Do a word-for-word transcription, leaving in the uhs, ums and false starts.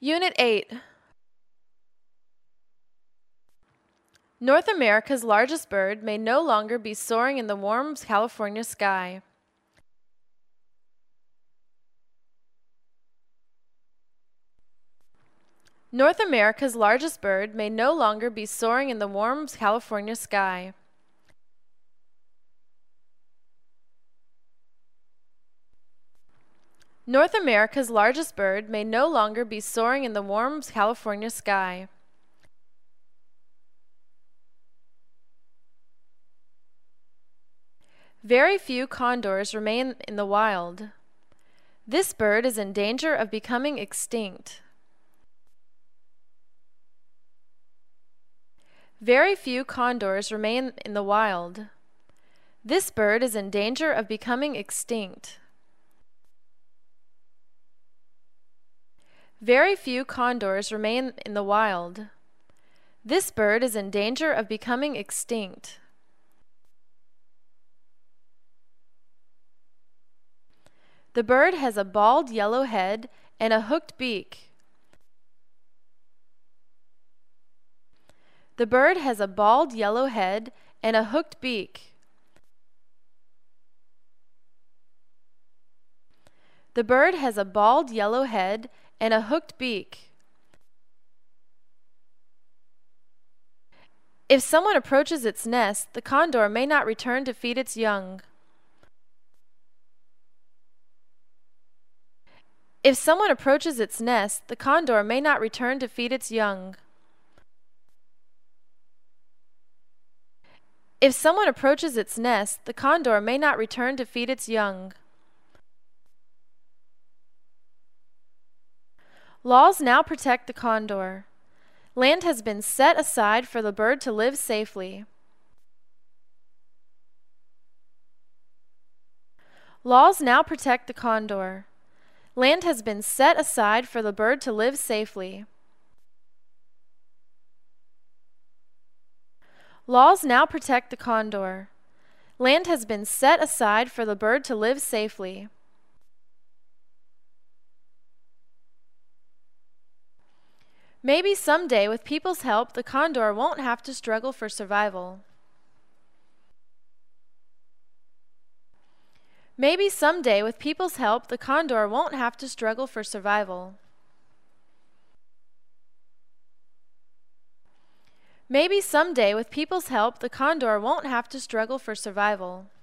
Unit eight. North America's largest bird may no longer be soaring in the warm California sky. North America's largest bird may no longer be soaring in the warm California sky. North America's largest bird may no longer be soaring in the warm California sky. Very few condors remain in the wild. This bird is in danger of becoming extinct. Very few condors remain in the wild. This bird is in danger of becoming extinct. Very few condors remain in the wild. This bird is in danger of becoming extinct. The bird has a bald yellow head and a hooked beak. The bird has a bald yellow head and a hooked beak. The bird has a bald yellow head and a hooked beak. If someone approaches its nest, the condor may not return to feed its young. If someone approaches its nest, the condor may not return to feed its young. If someone approaches its nest, the condor may not return to feed its young. Laws now protect the condor. Land has been set aside for the bird to live safely. Laws now protect the condor. Land has been set aside for the bird to live safely. Laws now protect the condor. Land has been set aside for the bird to live safely. Maybe someday, with people's help, the condor won't have to struggle for survival. Maybe someday, with people's help, the condor won't have to struggle for survival. Maybe someday, with people's help, the condor won't have to struggle for survival.